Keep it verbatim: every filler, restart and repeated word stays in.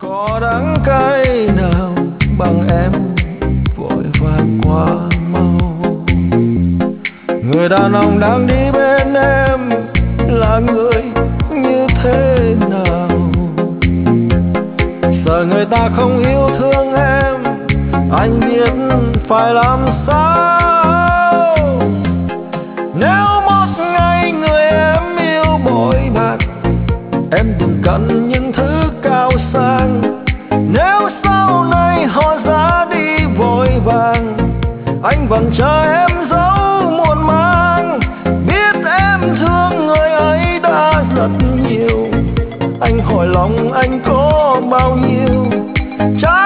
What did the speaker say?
Có đắng cay nào bằng em vội vàng quá mau. Người đàn ông đang đi bên em là người như thế nào? Sợ người ta không yêu thương em, anh biết phải làm sao. Nếu một ngày người em yêu bội bạc, em đừng cần những thứ cao sang. Nếu sau này họ ra đi vội vàng, anh vẫn chờ em dấu muộn màng. Biết em thương người ấy đã rất nhiều, anh hỏi lòng anh có bao nhiêu. Trái